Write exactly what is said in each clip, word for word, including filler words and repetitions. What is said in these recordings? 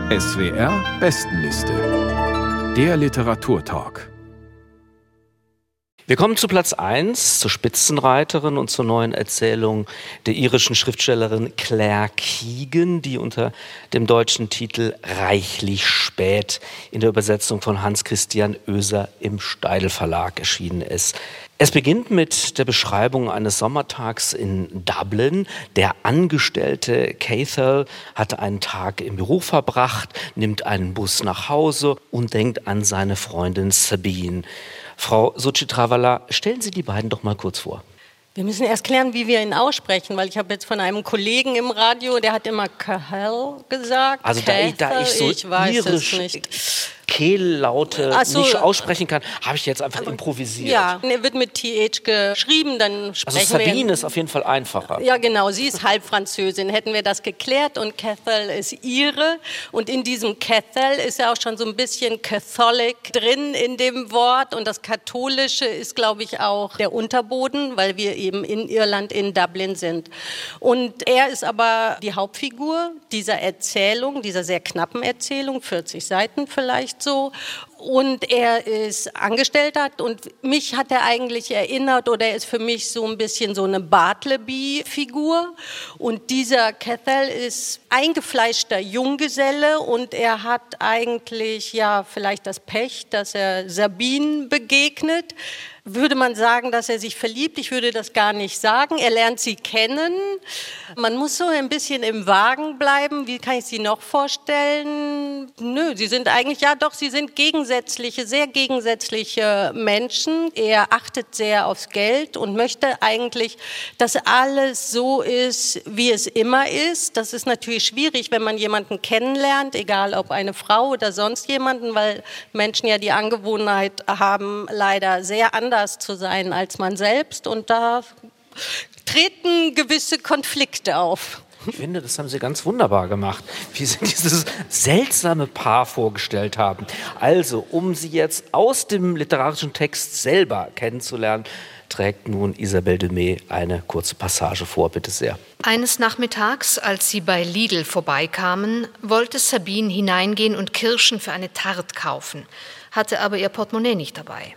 S W R Bestenliste. Der Literaturtalk. Wir kommen zu Platz eins, zur Spitzenreiterin und zur neuen Erzählung der irischen Schriftstellerin Claire Keegan, die unter dem deutschen Titel Reichlich spät in der Übersetzung von Hans Christian Oeser im Steidl Verlag erschienen ist. Es beginnt mit der Beschreibung eines Sommertags in Dublin. Der Angestellte Cathal hat einen Tag im Büro verbracht, nimmt einen Bus nach Hause und denkt an seine Freundin Sabine. Frau Suchitravala, stellen Sie die beiden doch mal kurz vor. Wir müssen erst klären, wie wir ihn aussprechen, weil ich habe jetzt von einem Kollegen im Radio, der hat immer Cathal gesagt. Also da ich, da ich so ich weiß irisch es nicht. Kehllaute so, nicht aussprechen kann, habe ich jetzt einfach improvisiert. Ja, er wird mit T H geschrieben, dann sprechen also wir... Sabine ist auf jeden Fall einfacher. Ja, genau, sie ist halb Französin, hätten wir das geklärt, und Cathal ist Ire, und in diesem Cathal ist ja auch schon so ein bisschen Catholic drin in dem Wort, und das Katholische ist, glaube ich, auch der Unterboden, weil wir eben in Irland, in Dublin sind. Und er ist aber die Hauptfigur dieser Erzählung, dieser sehr knappen Erzählung, vierzig Seiten vielleicht so. Und er ist Angestellter, und mich hat er eigentlich erinnert, oder er ist für mich so ein bisschen so eine Bartleby-Figur. Und dieser Cathal ist eingefleischter Junggeselle, und er hat eigentlich ja vielleicht das Pech, dass er Sabine begegnet. Würde man sagen, dass er sich verliebt? Ich würde das gar nicht sagen. Er lernt sie kennen. Man muss so ein bisschen im Wagen bleiben. Wie kann ich sie noch vorstellen? Nö, sie sind eigentlich, ja doch, sie sind gegensätzliche, sehr gegensätzliche Menschen. Er achtet sehr aufs Geld und möchte eigentlich, dass alles so ist, wie es immer ist. Das ist natürlich schwierig, wenn man jemanden kennenlernt, egal ob eine Frau oder sonst jemanden, weil Menschen ja die Angewohnheit haben, leider sehr anders zu sein als man selbst, und da treten gewisse Konflikte auf. Ich finde, das haben Sie ganz wunderbar gemacht, wie Sie dieses seltsame Paar vorgestellt haben. Also, um Sie jetzt aus dem literarischen Text selber kennenzulernen, trägt nun Isabelle Demey eine kurze Passage vor, bitte sehr. Eines Nachmittags, als sie bei Lidl vorbeikamen, wollte Sabine hineingehen und Kirschen für eine Tarte kaufen, hatte aber ihr Portemonnaie nicht dabei.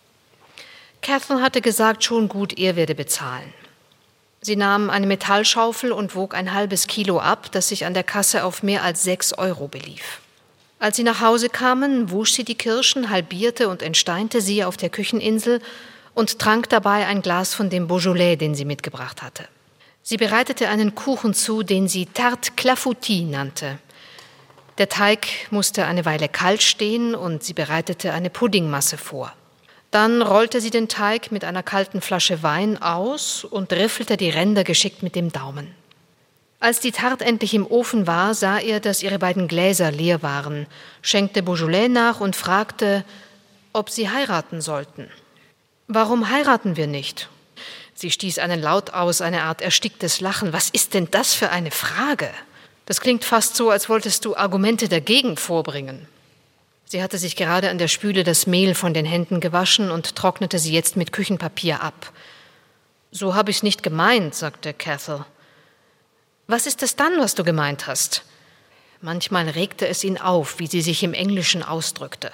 Cathal hatte gesagt, schon gut, er werde bezahlen. Sie nahm eine Metallschaufel und wog ein halbes Kilo ab, das sich an der Kasse auf mehr als sechs Euro belief. Als sie nach Hause kamen, wusch sie die Kirschen, halbierte und entsteinte sie auf der Kücheninsel und trank dabei ein Glas von dem Beaujolais, den sie mitgebracht hatte. Sie bereitete einen Kuchen zu, den sie Tarte Clafoutis nannte. Der Teig musste eine Weile kalt stehen, und sie bereitete eine Puddingmasse vor. Dann rollte sie den Teig mit einer kalten Flasche Wein aus und riffelte die Ränder geschickt mit dem Daumen. Als die Tarte endlich im Ofen war, sah er, dass ihre beiden Gläser leer waren, schenkte Beaujolais nach und fragte, ob sie heiraten sollten. »Warum heiraten wir nicht?« Sie stieß einen Laut aus, eine Art ersticktes Lachen. »Was ist denn das für eine Frage? Das klingt fast so, als wolltest du Argumente dagegen vorbringen.« Sie hatte sich gerade an der Spüle das Mehl von den Händen gewaschen und trocknete sie jetzt mit Küchenpapier ab. »So habe ich's nicht gemeint«, sagte Cathal. »Was ist es dann, was du gemeint hast?« Manchmal regte es ihn auf, wie sie sich im Englischen ausdrückte.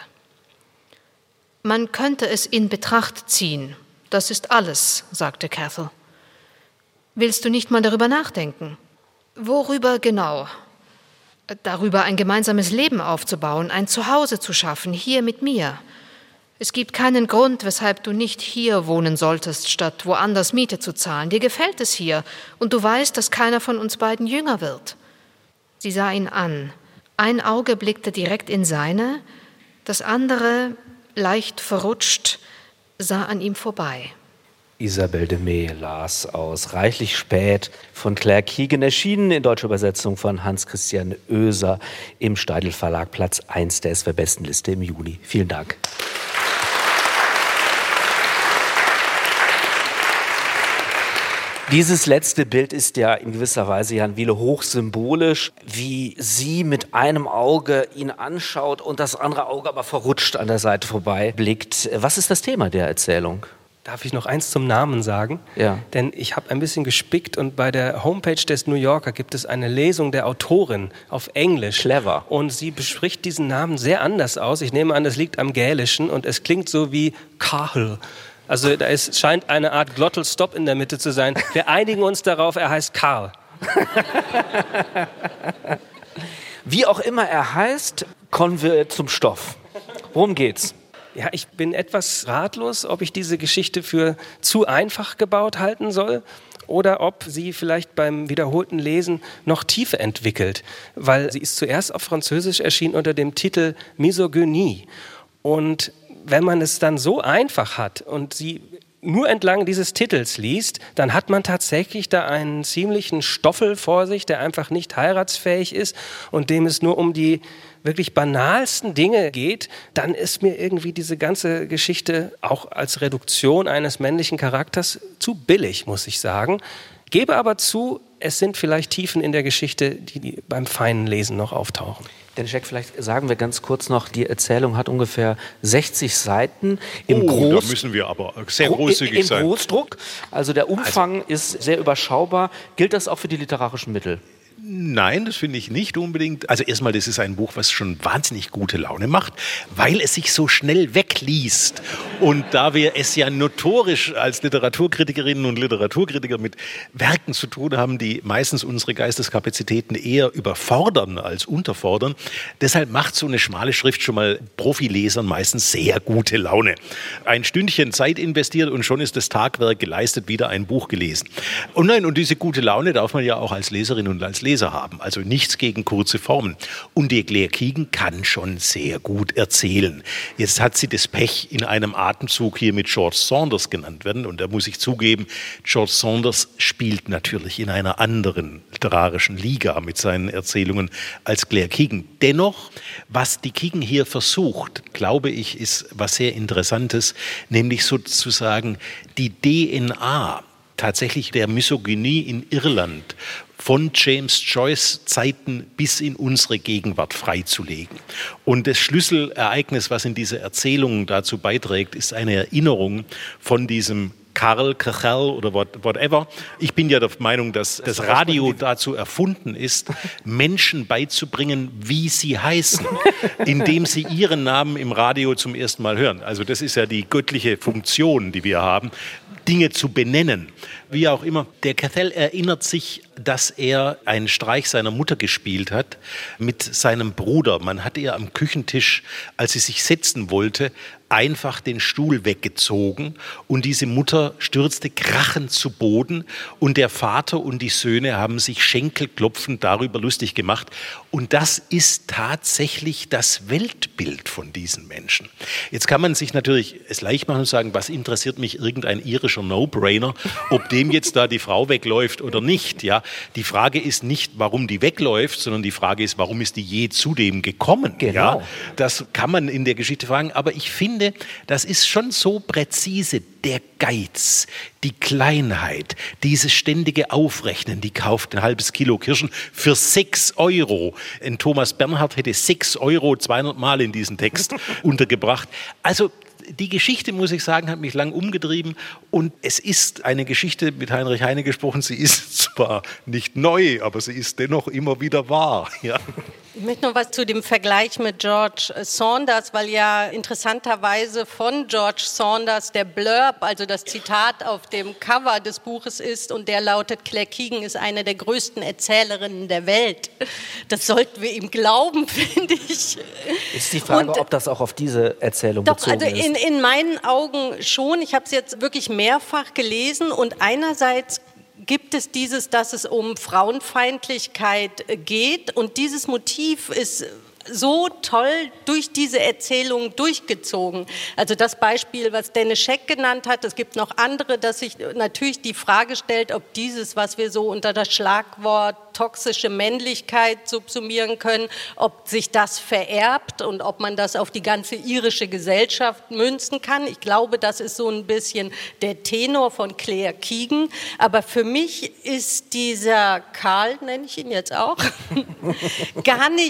»Man könnte es in Betracht ziehen. Das ist alles«, sagte Cathal. »Willst du nicht mal darüber nachdenken?« »Worüber genau?« »Darüber, ein gemeinsames Leben aufzubauen, ein Zuhause zu schaffen, hier mit mir. Es gibt keinen Grund, weshalb du nicht hier wohnen solltest, statt woanders Miete zu zahlen. Dir gefällt es hier, und du weißt, dass keiner von uns beiden jünger wird.« Sie sah ihn an. Ein Auge blickte direkt in seine, das andere, leicht verrutscht, sah an ihm vorbei. Isabelle Demey las aus Reichlich spät von Claire Keegan, erschienen in deutscher Übersetzung von Hans Christian Oeser im Steidl Verlag, Platz eins der S W R-Bestenliste im Juli. Vielen Dank. Dieses letzte Bild ist ja in gewisser Weise, Jan Wiele, hochsymbolisch, wie sie mit einem Auge ihn anschaut und das andere Auge aber verrutscht an der Seite vorbei blickt. Was ist das Thema der Erzählung? Darf ich noch eins zum Namen sagen? Ja. Denn ich habe ein bisschen gespickt und bei der Homepage des New Yorker gibt es eine Lesung der Autorin auf Englisch. Clever. Und sie bespricht diesen Namen sehr anders aus. Ich nehme an, das liegt am Gälischen und es klingt so wie Cahill. Also da ist, scheint eine Art Glottal Stop in der Mitte zu sein. Wir einigen uns darauf, er heißt Karl. Wie auch immer er heißt, kommen wir zum Stoff. Worum geht's? Ja, ich bin etwas ratlos, ob ich diese Geschichte für zu einfach gebaut halten soll oder ob sie vielleicht beim wiederholten Lesen noch Tiefe entwickelt, weil sie ist zuerst auf Französisch erschienen unter dem Titel Misogynie. Und wenn man es dann so einfach hat und sie nur entlang dieses Titels liest, dann hat man tatsächlich da einen ziemlichen Stoffel vor sich, der einfach nicht heiratsfähig ist und dem es nur um die wirklich banalsten Dinge geht, dann ist mir irgendwie diese ganze Geschichte auch als Reduktion eines männlichen Charakters zu billig, muss ich sagen. Gebe aber zu, es sind vielleicht Tiefen in der Geschichte, die beim feinen Lesen noch auftauchen. Denn Jack, vielleicht sagen wir ganz kurz noch, die Erzählung hat ungefähr sechzig Seiten im oh, Groß- da müssen wir aber sehr großzügig im sein. Im Großdruck, also der Umfang also, ist sehr überschaubar. Gilt das auch für die literarischen Mittel? Nein, das finde ich nicht unbedingt. Also erstmal, das ist ein Buch, was schon wahnsinnig gute Laune macht, weil es sich so schnell wegliest. Und da wir es ja notorisch als Literaturkritikerinnen und Literaturkritiker mit Werken zu tun haben, die meistens unsere Geisteskapazitäten eher überfordern als unterfordern, deshalb macht so eine schmale Schrift schon mal Profilesern meistens sehr gute Laune. Ein Stündchen Zeit investiert und schon ist das Tagwerk geleistet, wieder ein Buch gelesen. Und nein, und diese gute Laune darf man ja auch als Leserin und als Leser haben. Also nichts gegen kurze Formen. Und die Claire Keegan kann schon sehr gut erzählen. Jetzt hat sie das Pech, in einem Atemzug hier mit George Saunders genannt werden. Und da muss ich zugeben, George Saunders spielt natürlich in einer anderen literarischen Liga mit seinen Erzählungen als Claire Keegan. Dennoch, was die Keegan hier versucht, glaube ich, ist was sehr Interessantes, nämlich sozusagen die D N A tatsächlich der Misogynie in Irland von James Joyce Zeiten bis in unsere Gegenwart freizulegen. Und das Schlüsselereignis, was in dieser Erzählung dazu beiträgt, ist eine Erinnerung von diesem Karl, Kachel oder whatever. Ich bin ja der Meinung, dass das Radio dazu erfunden ist, Menschen beizubringen, wie sie heißen, indem sie ihren Namen im Radio zum ersten Mal hören. Also das ist ja die göttliche Funktion, die wir haben, Dinge zu benennen. Wie auch immer, der Cathell erinnert sich, dass er einen Streich seiner Mutter gespielt hat mit seinem Bruder. Man hat ihr am Küchentisch, als sie sich setzen wollte, einfach den Stuhl weggezogen und diese Mutter stürzte krachend zu Boden und der Vater und die Söhne haben sich schenkelklopfend darüber lustig gemacht. Und das ist tatsächlich das Weltbild von diesen Menschen. Jetzt kann man sich natürlich es leicht machen und sagen, was interessiert mich irgendein irischer No-Brainer, ob dem jetzt da die Frau wegläuft oder nicht. Ja, die Frage ist nicht, warum die wegläuft, sondern die Frage ist, warum ist die je zu dem gekommen? Genau. Ja, das kann man in der Geschichte fragen, aber ich finde, das ist schon so präzise. Der Geiz, die Kleinheit, dieses ständige Aufrechnen, die kauft ein halbes Kilo Kirschen für sechs Euro. Ein Thomas Bernhard hätte sechs Euro zweihundert Mal in diesen Text untergebracht. Also die Geschichte, muss ich sagen, hat mich lang umgetrieben und es ist eine Geschichte, mit Heinrich Heine gesprochen, sie ist zwar nicht neu, aber sie ist dennoch immer wieder wahr. Ja. Ich möchte noch was zu dem Vergleich mit George Saunders, weil ja interessanterweise von George Saunders der Blurb, also das Zitat auf dem Cover des Buches ist und der lautet, Claire Keegan ist eine der größten Erzählerinnen der Welt. Das sollten wir ihm glauben, finde ich. Ist die Frage, und, ob das auch auf diese Erzählung doch, bezogen also ist. In, in meinen Augen schon. Ich habe es jetzt wirklich mehrfach gelesen und einerseits gibt es dieses, dass es um Frauenfeindlichkeit geht und dieses Motiv ist so toll durch diese Erzählung durchgezogen. Also das Beispiel, was Dennis Scheck genannt hat, es gibt noch andere, dass sich natürlich die Frage stellt, ob dieses, was wir so unter das Schlagwort toxische Männlichkeit subsumieren können, ob sich das vererbt und ob man das auf die ganze irische Gesellschaft münzen kann. Ich glaube, das ist so ein bisschen der Tenor von Claire Keegan. Aber für mich ist dieser Karl, nenne ich ihn jetzt auch, gar nicht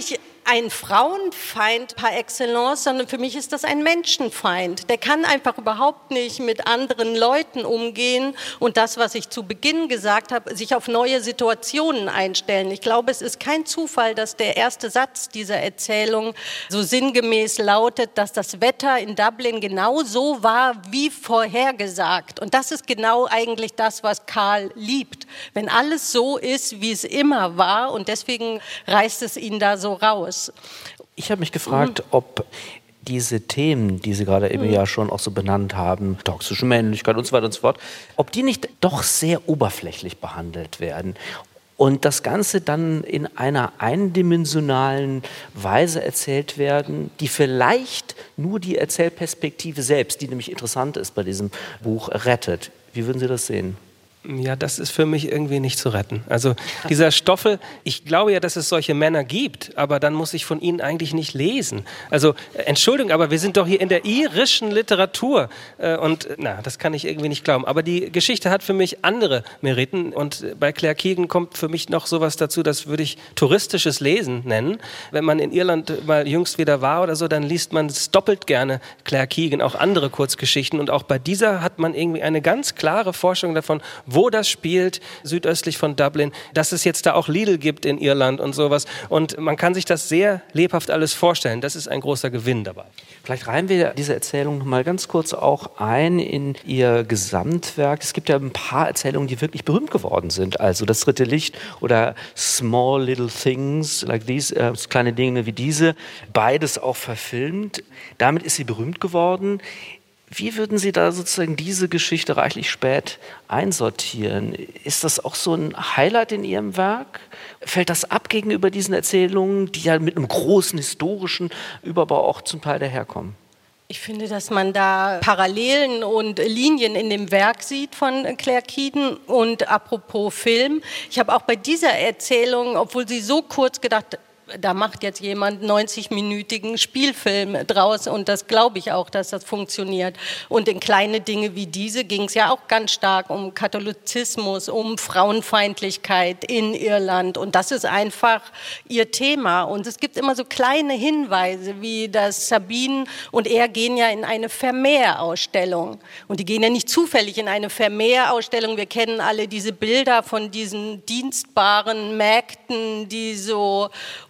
ein Frauenfeind par excellence, sondern für mich ist das ein Menschenfeind. Der kann einfach überhaupt nicht mit anderen Leuten umgehen und das, was ich zu Beginn gesagt habe, sich auf neue Situationen einstellen. Ich glaube, es ist kein Zufall, dass der erste Satz dieser Erzählung so sinngemäß lautet, dass das Wetter in Dublin genau so war, wie vorhergesagt. Und das ist genau eigentlich das, was Karl liebt. Wenn alles so ist, wie es immer war, und deswegen reißt es ihn da so raus. Ich habe mich gefragt, mhm. ob diese Themen, die Sie gerade eben mhm. ja schon auch so benannt haben, toxische Männlichkeit und so weiter und so fort, ob die nicht doch sehr oberflächlich behandelt werden und das Ganze dann in einer eindimensionalen Weise erzählt werden, die vielleicht nur die Erzählperspektive selbst, die nämlich interessant ist bei diesem Buch, rettet. Wie würden Sie das sehen? Ja, das ist für mich irgendwie nicht zu retten. Also dieser Stoffel, ich glaube ja, dass es solche Männer gibt, aber dann muss ich von ihnen eigentlich nicht lesen. Also Entschuldigung, aber wir sind doch hier in der irischen Literatur äh, und na, das kann ich irgendwie nicht glauben. Aber die Geschichte hat für mich andere Meriten und bei Claire Keegan kommt für mich noch sowas dazu, das würde ich touristisches Lesen nennen. Wenn man in Irland mal jüngst wieder war oder so, dann liest man es doppelt gerne Claire Keegan, auch andere Kurzgeschichten und auch bei dieser hat man irgendwie eine ganz klare Vorstellung davon, wo das spielt, südöstlich von Dublin, dass es jetzt da auch Lidl gibt in Irland und sowas. Und man kann sich das sehr lebhaft alles vorstellen. Das ist ein großer Gewinn dabei. Vielleicht reihen wir diese Erzählung noch mal ganz kurz auch ein in Ihr Gesamtwerk. Es gibt ja ein paar Erzählungen, die wirklich berühmt geworden sind. Also Das dritte Licht oder Small Little Things, like these, äh, kleine Dinge wie diese. Beides auch verfilmt. Damit ist sie berühmt geworden. Wie würden Sie da sozusagen diese Geschichte reichlich spät einsortieren? Ist das auch so ein Highlight in Ihrem Werk? Fällt das ab gegenüber diesen Erzählungen, die ja mit einem großen historischen Überbau auch zum Teil daherkommen? Ich finde, dass man da Parallelen und Linien in dem Werk sieht von Claire Keegan. Und apropos Film, ich habe auch bei dieser Erzählung, obwohl sie so kurz gedacht, da macht jetzt jemand neunzig-minütigen Spielfilm draus und das glaube ich auch, dass das funktioniert. Und in kleine Dinge wie diese ging es ja auch ganz stark um Katholizismus, um Frauenfeindlichkeit in Irland und das ist einfach ihr Thema. Und es gibt immer so kleine Hinweise, wie dass Sabine und er gehen ja in eine Vermehr-Ausstellung und die gehen ja nicht zufällig in eine Vermehr-Ausstellung. Wir kennen alle diese Bilder von diesen dienstbaren Mägden, die so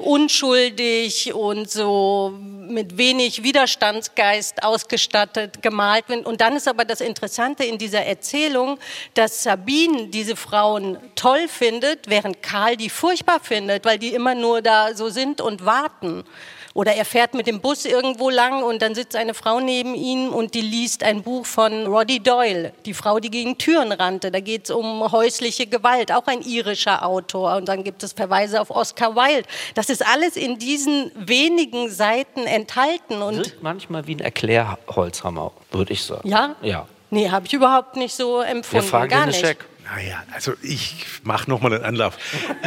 unschuldig und so mit wenig Widerstandsgeist ausgestattet gemalt werden. Und dann ist aber das Interessante in dieser Erzählung, dass Sabine diese Frauen toll findet, während Karl die furchtbar findet, weil die immer nur da so sind und warten. Oder er fährt mit dem Bus irgendwo lang und dann sitzt eine Frau neben ihm und die liest ein Buch von Roddy Doyle, die Frau, die gegen Türen rannte. Da geht es um häusliche Gewalt, auch ein irischer Autor. Und dann gibt es Verweise auf Oscar Wilde. Das ist alles in diesen wenigen Seiten enthalten. Und wirkt manchmal wie ein Erklärholzhammer, würde ich sagen. Ja? Ja. Nee, habe ich überhaupt nicht so empfunden. Wir fragen Gar nicht. nicht. Naja, also ich mache nochmal einen Anlauf.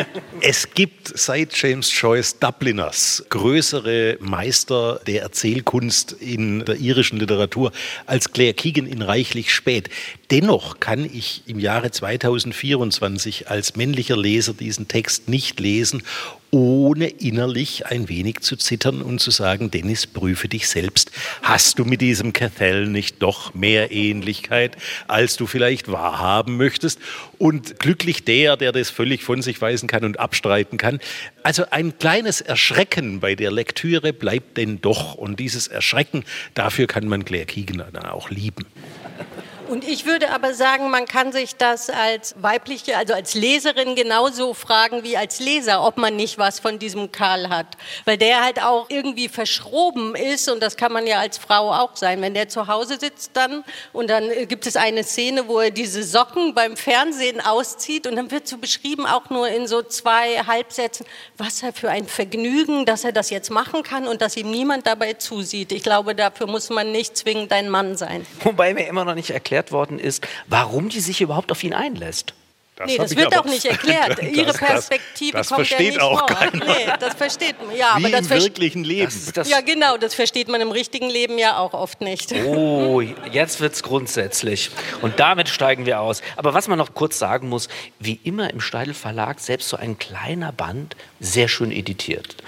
Es gibt seit James Joyce Dubliners größere Meister der Erzählkunst in der irischen Literatur als Claire Keegan in reichlich spät. Dennoch kann ich im Jahre zweitausendvierundzwanzig als männlicher Leser diesen Text nicht lesen, ohne innerlich ein wenig zu zittern und zu sagen, Dennis, prüfe dich selbst. Hast du mit diesem Cathal nicht doch mehr Ähnlichkeit, als du vielleicht wahrhaben möchtest? Und glücklich der, der das völlig von sich weisen kann und abstreiten kann. Also ein kleines Erschrecken bei der Lektüre bleibt denn doch. Und dieses Erschrecken, dafür kann man Claire Keegan dann auch lieben. Und ich würde aber sagen, man kann sich das als weibliche, also als Leserin genauso fragen wie als Leser, ob man nicht was von diesem Karl hat. Weil der halt auch irgendwie verschroben ist und das kann man ja als Frau auch sein. Wenn der zu Hause sitzt dann und dann gibt es eine Szene, wo er diese Socken beim Fernsehen auszieht und dann wird so beschrieben, auch nur in so zwei Halbsätzen, was er für ein Vergnügen, dass er das jetzt machen kann und dass ihm niemand dabei zusieht. Ich glaube, dafür muss man nicht zwingend ein Mann sein. Wobei mir immer noch nicht erklärt worden ist, warum die sich überhaupt auf ihn einlässt. Das nee, das wird auch nicht erklärt. Ihre das, Perspektive das, das kommt ja nicht auch vor. Keiner. Nee, das versteht man. Ja, Wie aber das im wirklichen Leben. Das, das ja, genau, das versteht man im richtigen Leben ja auch oft nicht. Oh, jetzt wird's grundsätzlich. Und damit steigen wir aus. Aber was man noch kurz sagen muss, wie immer im Steidl Verlag, selbst so ein kleiner Band, sehr schön editiert.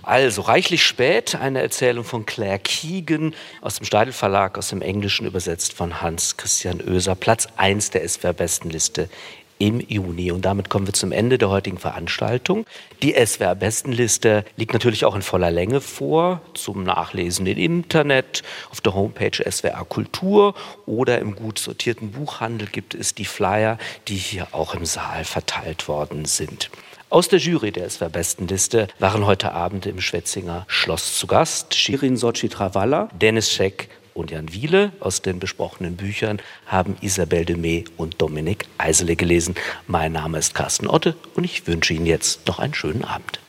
Also, reichlich spät, eine Erzählung von Claire Keegan aus dem Steidl Verlag, aus dem Englischen übersetzt von Hans Christian Oeser. Platz eins der S W R-Bestenliste im Juni. Und damit kommen wir zum Ende der heutigen Veranstaltung. Die S W R-Bestenliste liegt natürlich auch in voller Länge vor, zum Nachlesen im Internet, auf der Homepage S W R Kultur oder im gut sortierten Buchhandel gibt es die Flyer, die hier auch im Saal verteilt worden sind. Aus der Jury der S W R-Bestenliste waren heute Abend im Schwetzinger Schloss zu Gast Shirin Sochi Travalla, Dennis Scheck und Jan Wiele. Aus den besprochenen Büchern haben Isabelle Demey und Dominik Eisele gelesen. Mein Name ist Carsten Otte und ich wünsche Ihnen jetzt noch einen schönen Abend.